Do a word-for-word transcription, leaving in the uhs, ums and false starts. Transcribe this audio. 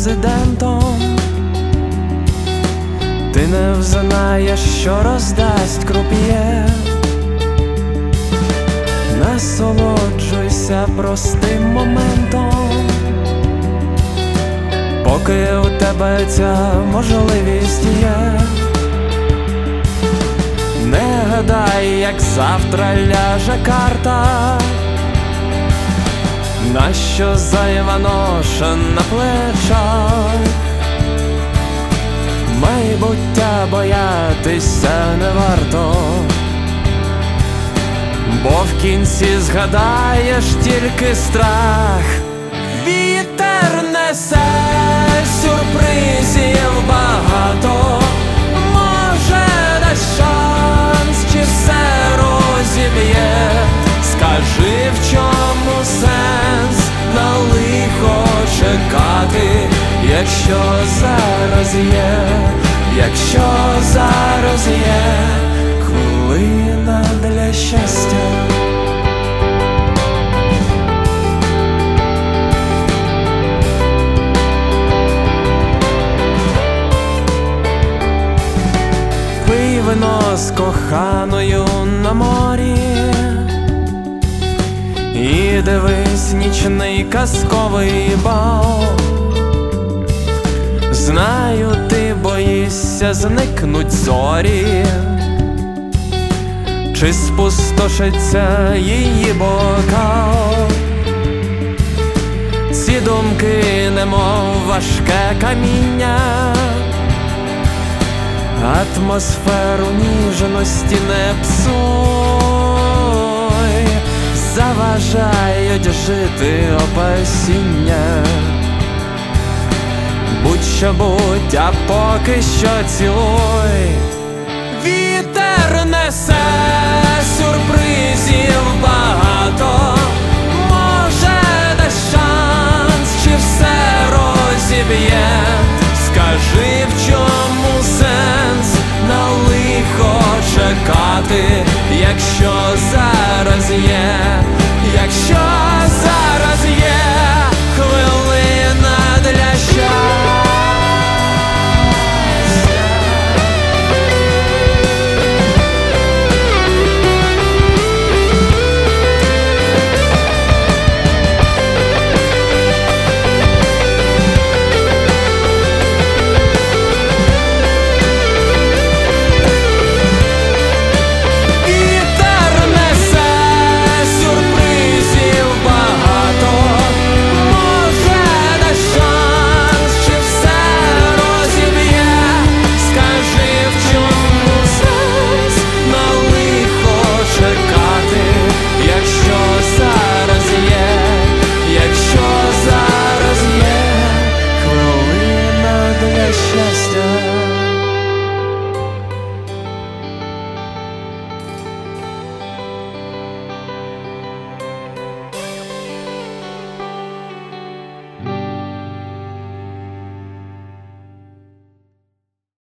президентом, ти не взнаєш, що роздасть круп'є. Насолоджуйся простим моментом, поки у тебе ця можливість є. Не гадай, як завтра ляже карта, нащо зайва ноша на плечах. Майбуття боятися не варто, бо в кінці згадаєш тільки страх. Вітер несе сюрпризів багато, може дасть шанс, чи все розіб'є. Скажи, в чому сенс на лихо чекати, якщо зараз є, якщо зараз є хвилина для щастя. Пий вино з коханою на морі і дивись нічний казковий бал. Знаю, ти боїшся, зникнуть зорі, чи спустошиться її бокал. Ці думки, немов важке каміння, атмосферу ніжності не псуй, заважають жити опасіння. Будь-що будь, а поки що цілуй. Вітер несе сюрпризів багато, може дасть шанс, чи все розіб'є. Скажи, в чому сенс на лихо чекати, якщо зараз є,